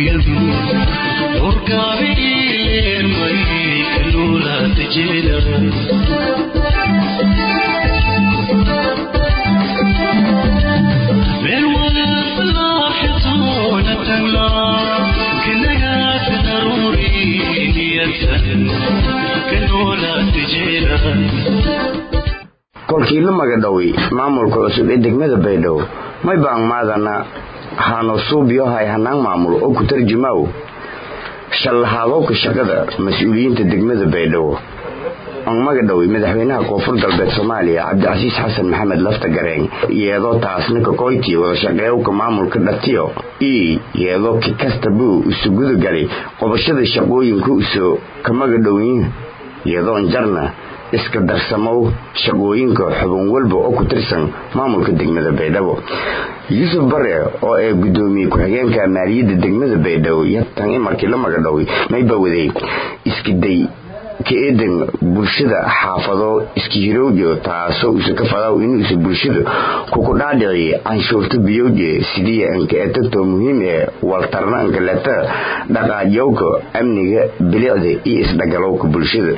kolkii la magadhaway maamulka cusub ee degmada Baydhabo may baan maadana hano suubiyo hay hanaan maamul oo ku tarjumaw shalahaado ka shaqada mas'uuliyiinta degmada Baydhabo aan magadhaway madaxweynaha koonfur galbeed Soomaaliya Cabdicasiis Xasan Maxamed lafta gareen iyadoo taasna ka qoyti wada shaqeeyo maamulka dhatiyo iyadoo ki kasta buu isugu galay qabashada shaqooyinka usoo ka magadhawin iyadoo jarna iska darsamow shaqooyinka xubin walba oo ku tirsan maamulka degmada Baydhabo Yusuf Bare oo ay gudoomiye ku xigeenka maaliyadda degmada Baydhabo iyo tan markii la magadhaway may bawaday iskiday keedan bulshada xaafado iskirooyo taasoo uu ka fadaaw inuu bulshada ku dhaadhiciyay anshuurta biyowde sidii aan ka eegto muhiim ee waltarnaan galata dhaqaajowga amniga bilicda iyo isdhagalowga bulshada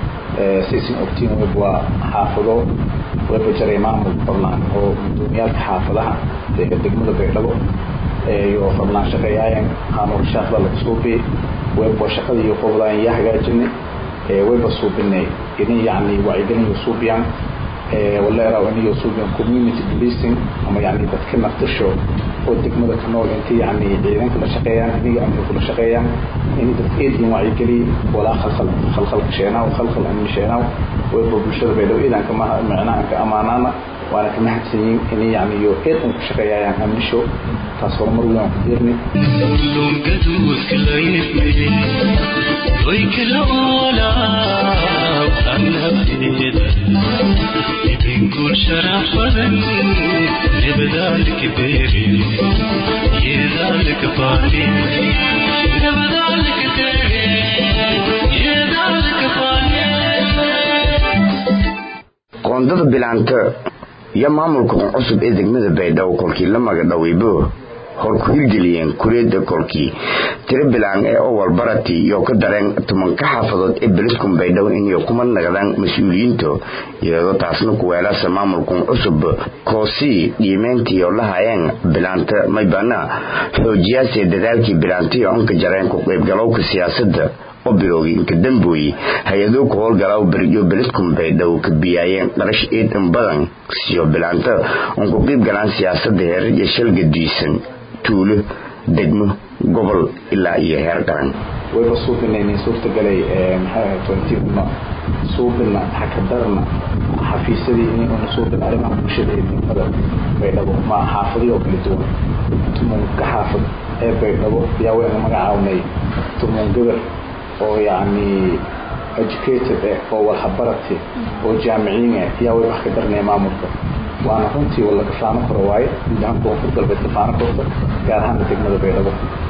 سيسين أكتين ويبوا حافظوا ويبوا جري معهم فرلان أو دنيا حافظها دقمة بيرلو يو فرلان شقياين عمر شافلا لتصوبي ويبوا شقدي يقولان يحجى جنة ويبوا صوبني إني يعني وعيدني يصوبيان ولا يروا إني يصوبيان community policing أما يعني بتكلم تشو ودقمة كنول أنت يعني إذا كل شقيان إني أمر كل شقيان إني تفيد وعيكلي ولا خلق شينا وخلق الأمن شينا ويبقى بالشر بيدو إذا كما معناه كأماننا وأنا كم حسين إني يعني يوحيد من شقيا يعني أمن شو تصور مرة كثيرني. لون جدول كلايفني ويكل أولا أنا بديد يبين كل شرف فلن نبدالك بيري يدالك فاني نبدالك تيري يدالك فاني qoondada bilaanta ya maamulka cusub ee degmada Baydhabo kolkii la magadhawaybo hor ku hirgeliyeen kureeda kolkii tiro bilaan ee awal barati iyo ka dareen tumanka xaafadood ee biliskum Baydhabo in iyo kuma naqdaan mas'uuliyiinta iyadoo taasna ku weelasa maamulka cusub koosi dhiimeyntii oo lahaayeen bilaanta may bana xoojiyaasay dadaalkii bilaantii oo ka jareen ku qaybgalowga siyaasadda وبيروي كدنبوي هيدوك هول جلاو بريو بلدكم بيدو كبيايين قرش إيد إنبضان سيو بلانتا ونكو قيب جلان سياسة دهير يشل قديسن طول دقمو قبل إلا إيهير كران ويبصوب إنني صورت قلي محايا توانتيبنا صوبنا حكدرنا حفيسدي إني ونصوب الأرمى مشده إذن بيدو ما حافظي وبلدون تمون كحافظ بيدو ياوين مقعاوني تمون قبل oo yani educated oo wal habarati oo jaamiciin ya way wax ka darnay maamulka waana runtii wala ka faano karo waay inaan ku dalbad ka faano karto gaar ahaan degmada Baydhabo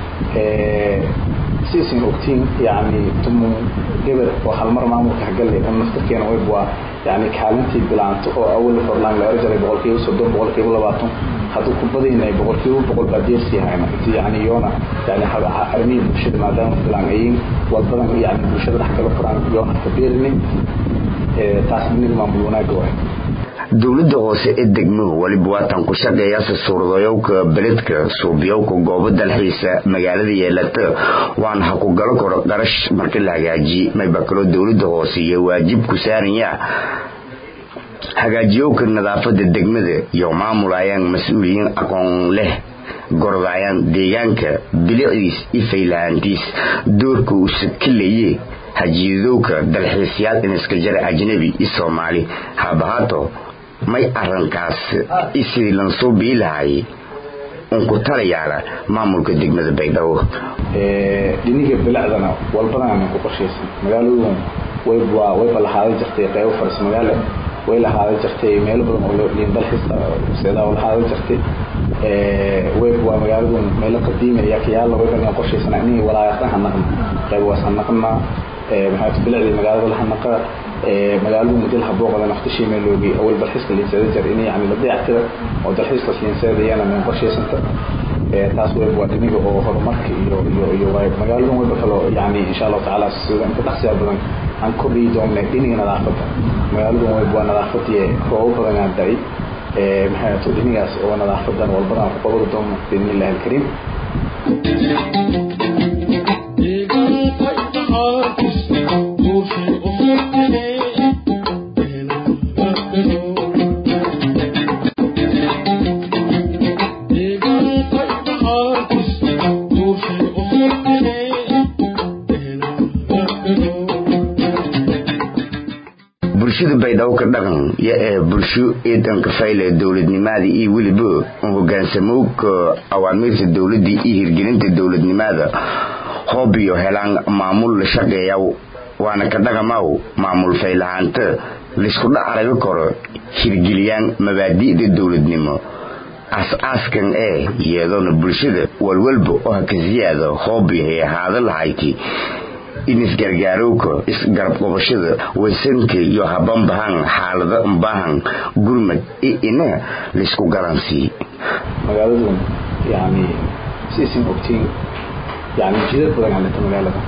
سيسين أكتين يعني تم قبل وحلمر معمول كهجل لي أنا نفتكر إنه يبغى يعني كلامتي بلانت أو أول فرلان لا رجال يبغى كيو صدق بقول كيو ولا بعطهم هذا كبدي إنه يبغى كيو بقول بدير سيها يعني يونا يعني هذا أرمي بشد ما دام فلانين والبلان يعني بشد حكى له فران يونا كبيرني تاسمين المعمولنا جوا dawladda hoose ee degmadu waliba waatan ku shaqeeyaa suuradooyinka beledka suubyowka goobo dalxiisa magaalada yeelata waan ha ku galo karo qarash markii la hagaaji may bakalo dawladda hoose iyo waajib ku saaraya hagaajiyowka nadaafada degmada iyo maamulayaan mas'uuliyiin aqoon leh gordayaan deegaanka bilicdiis ifaylaantiis doorka uu sakilayay hajiyadowka dalxiisayaal in iska jira ajnabi iyo Soomaali habahato may arrinkaas isii lan soo biilahay ku talayaala maamulka degmada Baydhabo diniga bilacdana walbana ku qorsheysan magaaladu way balahaad jirtay qayb faras magaalo way lahaad jirtay meel badan oo loo dhigay dalxiiska sida oo lahaad jirtay way magaaladu meel qadiimi ah yaala way bana qorsheysan inay walaayadaha naqan qayb wasan naqna maxaa bilacdi magaalada la naqa magaaladu muddo habooqada naftishi meeloogi awal dalxiiska li sadejar inay yani la dayactiro oo dalxiiska siinsadeeyana min qorsheysanta taas way wadaniga oo horumarka iyo way magaalada way bakalo yani insha Allah taala sidaan ka dhaxsiya badan aan kordhi doonay dhinaca nadaafadda magaalada way baa nadaafadii oo badan day maxay tahay dhinacaas oo nadaafadan walbana ku qabado doono bismillaah alkariim bulshada baydhabo ka dhaqan ee bulsho eedanka fayle dawladnimada iyo waliba hoggaansamowga awaamirta dawladda iyo hirgelinta dawladnimada hoobiyo helaan maamul la shaqeeya waana ka dhaqamaw maamul faylahaanta lisku dhacaraga karo hirgeliyaan mabaadi'da dawladnimo aaskan iyadoo bulshada walwalba oo ka ziyaado hoobiyo hadal hayti in isgargaarowka isgarab qabashada waysanka iyo habanbahan xaalada baahan gurmad ina lisku garansi magaaladu yani siisin ogtiin yani jidad badan aan magaalada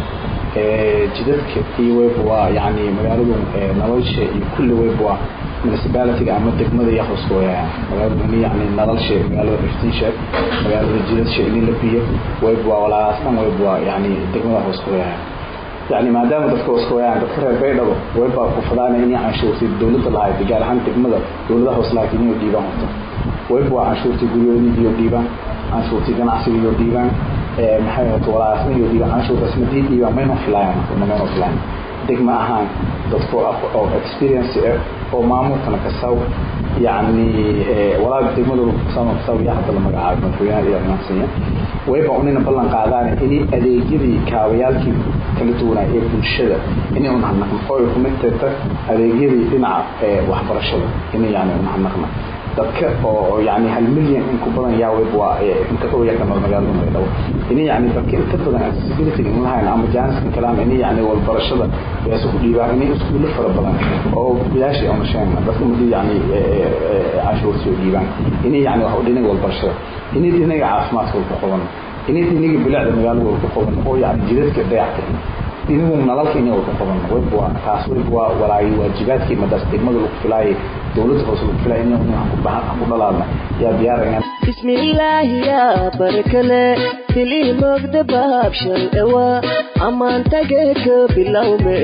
jidadka iyo wayba yani magaaladu nolosha iyo kulli wayba municipality ama degmada iyo hoosooya magaaladu yani nolosha magaalada iftiisha magaalada jidadka in la biyo wayba walaasna wayba yani degmada hoosooya يعني ما دام dadku soo yaan dadka beedhabo way baa ku fadaan in canshuurtii dawladda lahayd gaar ahaan degmada dawladda hoos laakiin iyo diiban horta way baa canshuurtii guriyada iyo diiban canshuurtii ganacsiga iyo diiban maxay ahayd walaasna iyo diiban canshuurta isma diiban ma noo filaan degma ahaan dadku oo experience oo maamulkana ka saw يعني ولا degmadu sama saw yaa hadda la magacaabo madaxweynaha iyo naasiya way baa unina ballan qaadaan in adeegyadii kaabayaalkii kala duwan ee bulshada inay u naqnaqo oo ku meelta adeegyadii dhinaca waxbarashada inay yani u naqnaqo dadka oo yani 1 milyan in ku badan yaa way baa inta oo yakan magaalada Maydhabo inay yani dadka inta badan accessibility in lahayn ama jaaniskan kalaam inay yani walbarashada ee soo dhiibaan inay iskuul fara badan oo bilaash oo nashaan dadka muddo yani cashuur soo dhiibaan inay yani wax u dhinay walbarashada inay dhinay caafimaadka ku qaban inay dhinay bilaacda magaalada ku qaban oo yani jidadka dayacta inuu nalalka inuu ku qaban wayba taas wayba walaay waajibaadkii madas degmada lagu filaayay dawladda hoos lagu filaayay inuu ku baahan ku dhalaadna yaa diyaarayna bismillaah ya barakale tili mogda baabshan ewa amaantaga ka bilawme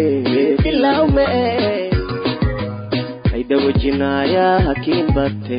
ay dawjinaya hakiin batte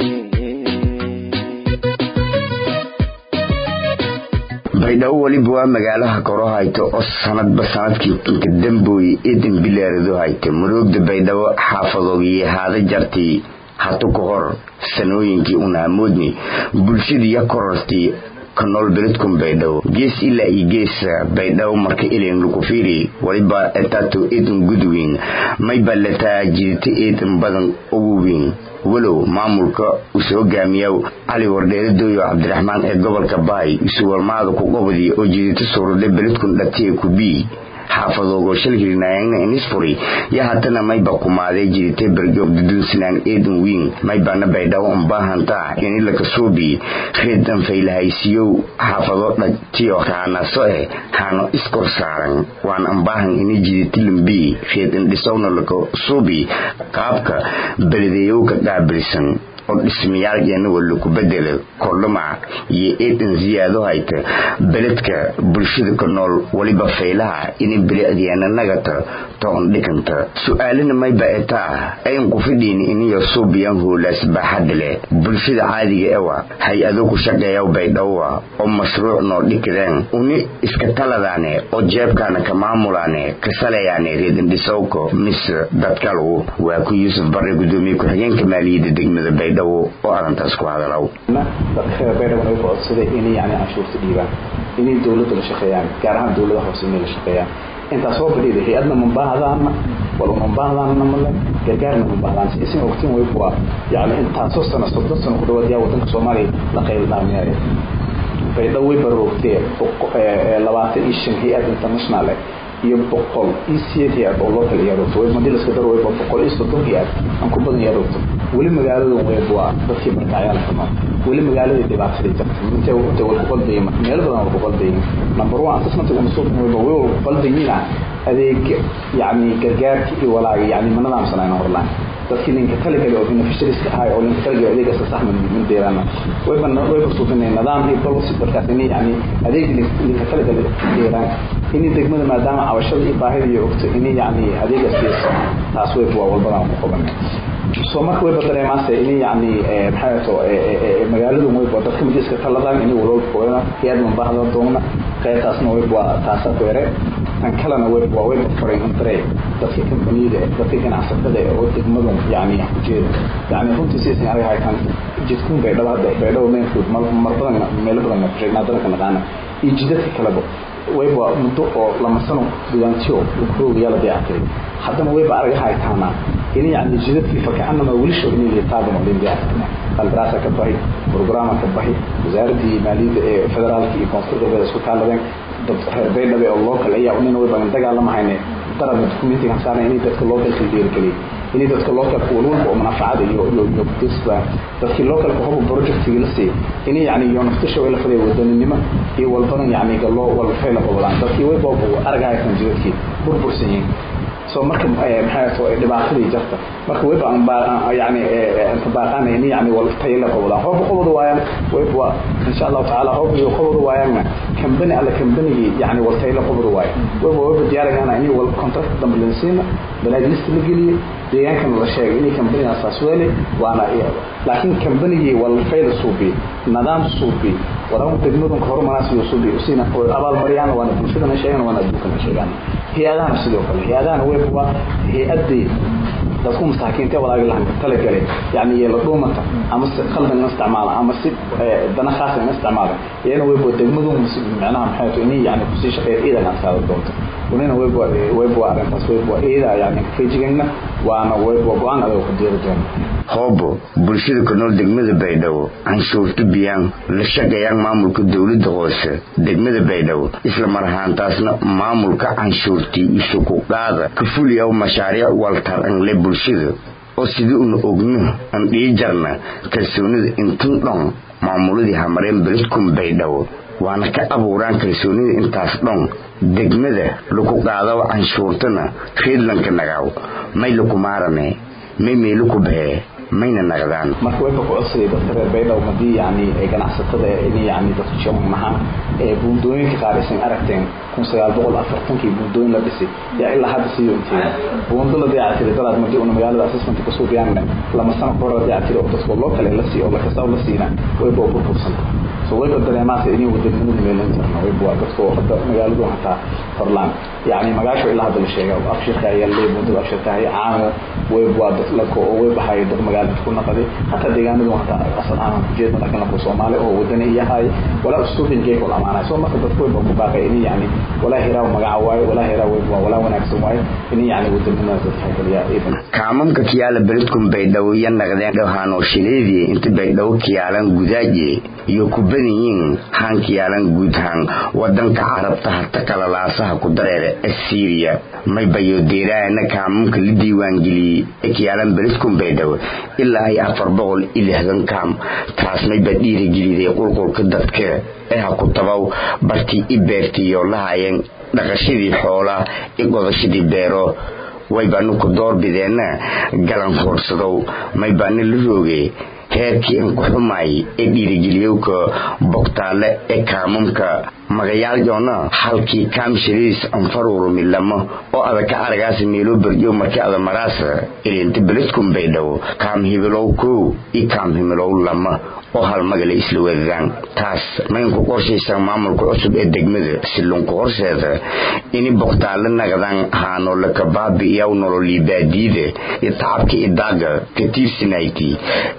baydhabo waliba waa magaalaha koro hayto oo sanadba sanadkii ka dambooy eedan bilaarado hayto muruugda baydhabo xaafadoogii haada jartii hatu ka hor sanooyinkii unaamoodni bulshadii ya korortii ka nool beledkum baydhabo gees ilaa iyo gees baydhabo marka ileen lagu fiiri waliba intaato eedan gudweyn mayba lataa jirta eedan badan ugu weyn walow maamulka uu soo gaamiyow Ali Wardheere Dooyo Cabdiraxmaan ee gobolka Baay isu walmaada ku qabadi oo jeedita suurada beledkun dhatiye ku bi xaafadoogo shilgirinaayna inisfuri ya hatana mayba kumaade jirite bergo dudunsinan eedan weyn mayba na baydhabo baahanta in la ka soobi reedan faylahaysiyo xaafado dhatiyo kaana soo hano iskor saaran waan baahan in jirite limbi reedan dhisowna la ka soobi qaabka beledeeyo ka qaabilsan oo dhismiyaalkeena wala ku bedelo kordhama iyo eedan ziyaado hayta beledka bulshada ka nool waliba faylaha in bilaadiyana nagata toon dhiganta su'aalina may baata ay ku fidin in iyo suubiyan hoolas bahadle bulshada caadiga ewa hay-ado ku shaqeeya baydhabo oo mashruuc noo dhigeen uni iska taladaane oo jeebkana ka maamulaane ka saleeyane reedan dhisowko mis dadkalu waa ku Yusuf Barre gudoomiye ku xigeenka maaliyadda degmada baydhabo oo arintaas ku hadalaw dadka baydhabo ay codsaday in yani cashuurta dhiibaan inay dawladda la shaqeeyaan gaar ahaan dawladda hoose inay la shaqeeyaan inta soo badiday hay'adna mabaahdaan wala mabaahdaan ma gargaarna mabaahdaan si waqtin way bua yani inta soo sano ku dhawaad yaa wadanka Soomaaliya la qeybnaamiyay baydhabo way barroogtay 25 hay'ad international iyo 100 hay-ad oo local iyo roogto way madil iska dar way 130 hay-ad aan ku badan yahay roogto wali magaalada way waa dadkii barkaayaan kuma wali magaalada dhibaatada jirta inta wal qolday meel badan oo qolday number 1 asasnta uu soo way qoldaynina adeeg yani gargaarki walaaga yani manadaam sanayna horlaan dadkii ninka kale oo beneficiaries ah oo ninka kale adeega sax min deerana way basuufinay nidaam iyo policy barkaasini yani adeeg ninka kale deerana in degmada maadaama cabashada iyo baahida iyo ogto in yani adeega siyaasa taas way walbana ku qaban soo markay way dareemaysaa in yani maxaato magaaladu way dadka midkiisa taladaan in walba qoyna iyadoo baahda doona qaybtaasna way taas ku yare tan kalena way faray intray dadka kambaniyada dadka ganacsatada oo degmadu yani ku jeedo yani runtii sidii ay hayaan jidkun bay dhaw meel fud mar badan meel badan fiirna dalka naqana jidadka kala way muddo oo lama sano diiwaantiyo ku yala diyaartay haddana way arag haytaana in yani jidadkii fakaanama wali soo in la taabano diyaartay qalbraasa ka bahay programka ka bahay wasaaradii maaliyadda ee federaalka iyo koonfurta isku kaaladeen dad reerbeedhabe oo local ayaa unina way badan dagaalamahaynay darab documentiga saarnay in dadka localka dhiirigeliyo in dadka localka walwalba oo manfaacada iyo disba dadka localka habo projectiga la si in yani iyo naftisha way la faday wadanimo iyo walbadan yani galoo wal fayl qabadaan dadkii way boobo aragaysan jidadkii burbursanyiin soo marka maxaato dhibaatada jirta marka way baan yani inta baaqanay yani wal tayla qabadaan hoob qabad waayaan way insha Allah taala hoob iyo qabad waayaan كمبني على كمبني يعني والتيلا قبض واي وهو ديارك أنا إني والكونتراكت دمبلنسينا بلاد لست لقلي ديان كان الله شيء إني كمبني أساسوالي وأنا إيه لكن كمبني والفيل الصوبي نظام الصوبي ورغم تجمدهم كهرو مناسب الصوبي وسينا أبال مريان وأنا بنشدنا شيئا وأنا أدوكنا شيئا هي أذان السلوك هي أذان هي أدي dadku masaakiinta walaal lahan tala galay yani la dhuumata ama si qaldan isticmaala ama si dana khaas ah isticmaala iyana way boodegmadu macnaha maxay tahay yani ku sii shaqeeyay idan aan saado doonto ونحن ويبوا أرنتاس ويبوا إذا يعني فيجينا وأنا ويبوا قان هذا وكدير جون هوبو بلشيد كنول دقمة بيدو عن شورت بيان لشجع يان معمول كدولة دغوسة دقمة بيدو إسلام مرهان تاسنا معمول كعن شورتي يسوق هذا كفول يوم مشاريع والتر عن لبلشيد أصدقون أغنى أن يجرنا كسوني إنتون معمولي همرين بلدكم بيدو وأنا كأبوران كسوني إنتاسلون degmada lagu qaado canshuurtana fiidlanka nagaw may lagu maarame may meelu ku baa mayna naqdaan marka way ku cusub dadka beeyda umadii yani ay ganacsatada in yani dadka joomaha ee buundooyinka qaarisan aragteen 1940kii buundooyin la dhisay yaa ilaa hadda sidoo intii buundo la dayactiray dad madii una magaalada asasmanta ku soo biyaan lama sano ka hor dayactiray oo dadka loo kale la siiyo la kasoo la siina way boo burbursan soo way dareemaas inay wadamada meelantarna way boo dadka hadda magaaladu hataa farlaan yani magaasho ilaa hadda la sheegay afshirka ayaa leeyahay afshirka ay caamo way boo dad la ko way baxay dad magaalada ku naqday hatta deegaanadu hataa asal aan ku jeedno laakiin la Soomaali oo wadani yahay wala usubin jeey wala amaana soo marka dadku way boo ku baaqay in yani ولا هراء مقعواي ولا هراء ولا وناكسواي إني يعني ودمنا زتحك يا ابن كامم كيالا بلدكم بيدويا نغدان دوهانو شليدي انت بيدو كيالان غداجي يوكوبنيين هان كيالان غدهان ودن كعرب تحت كلالاسها كدرير السيريا ما بيو ديرانا كامم كالديوان جلي كيالان بلدكم بيدو إلا هي أفر بغل إلي هذن كام تاسمي بديري جلي دي قلقل كدتك ايها كتباو برتي إبرتي يولاهاين dhaqashadii xoolaha iyo godashadii beero way baanu ku door bideena galan horsadow may baanu la roogay heerkii ku xumay ee dhiirigeliyay ka bogtaale ee kaamamka magayaal joona halkii kaamshiriis anfaruru milamo oo adaka aragaas meelo baryo markii ada maraasa inta beledkum beedow kaam hibilow ku i kaam hibilow lama oo hal magaala isla wadaan taas mayn ku qorshaysan maamulka cusub ee degmada silon ku horseeda in bogtaale nagadan haano la kabaabi iyo nololi baadiide iyo taabki idaaga katiirsinayti ee hata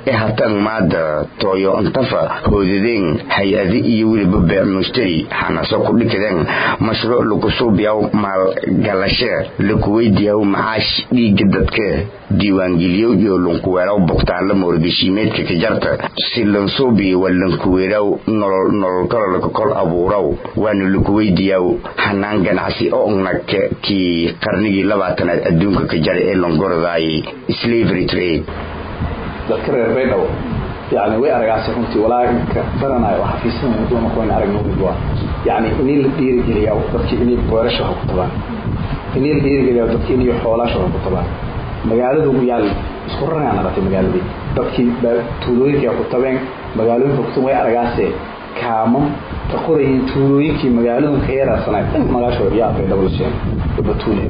intan maada tooyo antafa hoodadeen hay-adi iyo weliba beec mushtari xanaso ku dhikadeen mashruuc lagu suubiyaw maal galashe lagu weydiiyaw macaash dhiiga dadka diiwaangeliyo iyo lunkuweeraw bogtaanla moorgashiimeedka ka jarta si lansuubi walankuweeraw nolol kalolaka kol abuuraw waana lagu weydiiyaw hanaan ganacsi oo nag kii qarnigii 20aad adduunka ka jaray ee longordaay slavery trade dadka reer Beedhaw يعني way aragaasay runtii walaahinka baranayo waxa fiisan doona ku aragno waa yani inii la dhiiri geliyo dadkii inay boorasho ku tabaan inii la dhiiri geliyo dadkii inay xoolaasho ku tabaan magaalada ugu yaal isku raraan aratay magaaladii dadkii tuulooyinka ku tabeen magaalooyinka ku way aragaasay kaamo taqoray tuulooyinkii magaalada ka yaraasanay magaasho yaa Beedhaw sheen batuule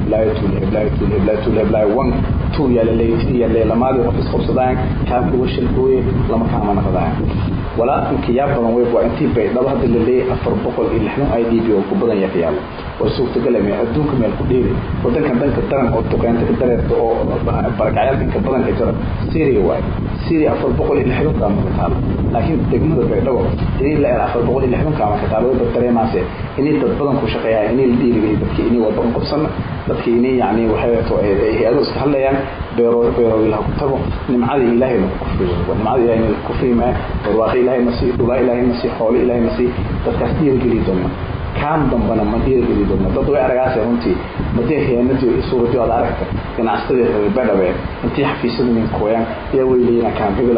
blaay wan tu ya leelamaadi qofis qabsadaan kaam ku shilbooye lama kaamana qadaan wala intii yaa badan way waa intii Beedhaw hadda leeyahay 460 IDP oo ku badan yahay oo suurtagal ah adduunka meel ku dheeri wadankan danka daran oo tuqaynta ka dareerto oo barakaayalka ka badan ka jira Syria 460 kaam ka taal laakiin degmada Beedhaw inay la 460 kaam ka taal oo dareemaase inay dad badan ku shaqeeyaan inay la dhiirigeliyay dadkii inay wada qabsan dadkii inay yani waxay hay'ado iska hadlayaan beero ilaha ku tago nimcada ilaahay ku kufriyo nimcada ilaahay ku kufriyo barwaaqo ilaahay nasiib dula ilaahay nasiib xoolo ilaahay nasiib dadkaas dhiirigeliyay doona كان ضمنا مدير جديد ضد ويا رجعت أنتي مدير هي ندي صورة دي على عرفت كان عستدي بدأ بقى أنتي حفيسة من كويان يا ويلينا كان هيقول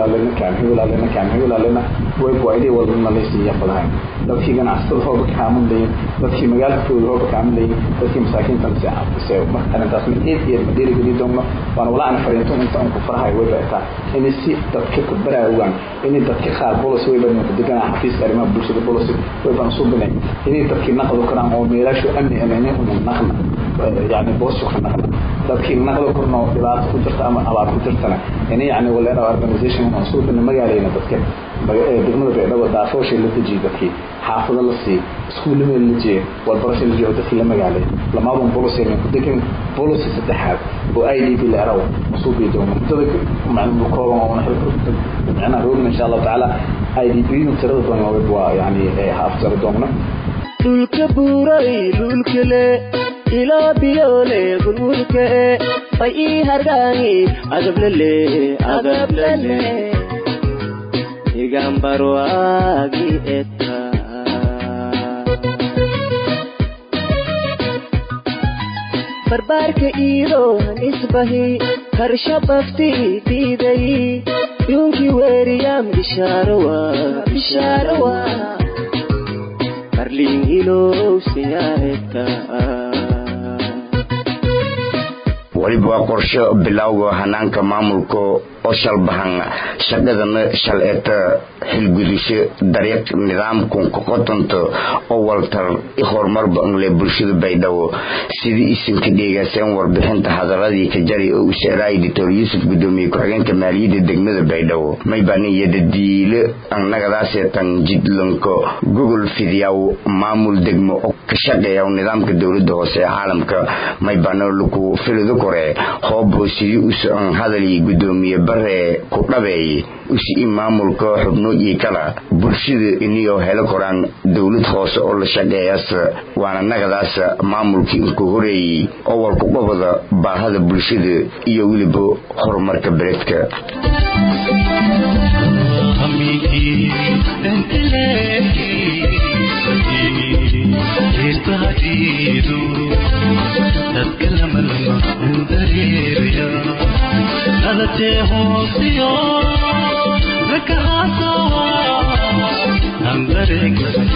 علينا ويبغى يدي والله ليس يفعلها لو في كان عستدي هو بكامل لي لو في مجال فلو هو بكامل لي لو في مساكين تنسى تسوي ما أنا تاسمين إيه مدير جديد ضمنا وأنا ولا أنا فريتهم أنت أنكم فرحة ويبقى إني سي تذكر برا وان إني تذكر خال بولس ويبقى مقدّنا حفيس كريمة بولس بولس ويبقى نصوب بني إني تذكر نقل كلام أو ميراث أمني من النقل يعني بوسخ النقل لكن نقل كنا دبعت كترت أما على كترتنا يعني ولا أنا organization منصوب إن مجالين تذكر بيقولوا بيقولوا ضعفوش اللي تجي ذكي حافظ الله سي سكول من اللي جي والبرش اللي جي ودخل مجالين لما أبون بولس يعني كدكين بولس ستحاب وأي دي في الأرو مصوب يدوم تذك مع المقاومة ونحرك أنا رونا إن شاء الله تعالى أي دي بينو ترضون ويبوا يعني حافظ دومنا dhulka buuray dhulkale ilaa biyole gurgurke ay ii hargaani agablale igambaro agi eta barbarka iido nisbahi karsha bafti diiday yunki weeriyam bishaarawa Arlingilo siyaarta waliba qorshe bilowga hanaanka maamulka oo shalbahan shaqadana shaleeta xilgudisho dariiq nidaamku ku qotonto oo waltar horumar baan le bulshada Beedhaw sidii isinka dhigaaseen warbixinta hadaladii ka jari oo sheeray Dr. Yusuf Gudoomiye ku-xigeenka maaliyadda degmada Beedhaw may baaniyada diile annagadaas tan jidlanko Google fidiyaw maamul degmo oo ka shaqeeya nidaamka dawladda hoose ee caalamka may baano lagu filido kore hoobo sidii u soo hadalay Gudoomiye bare ku dhabeey usi maamulka xubno iyo kala bulshada inuu helo koraan dawlad hoose oo la shaqeeyaas waana nagadaas maamulkii ku horeeyay oo walku qabada baahada bulshada iyo waliba horumarka beledka I'm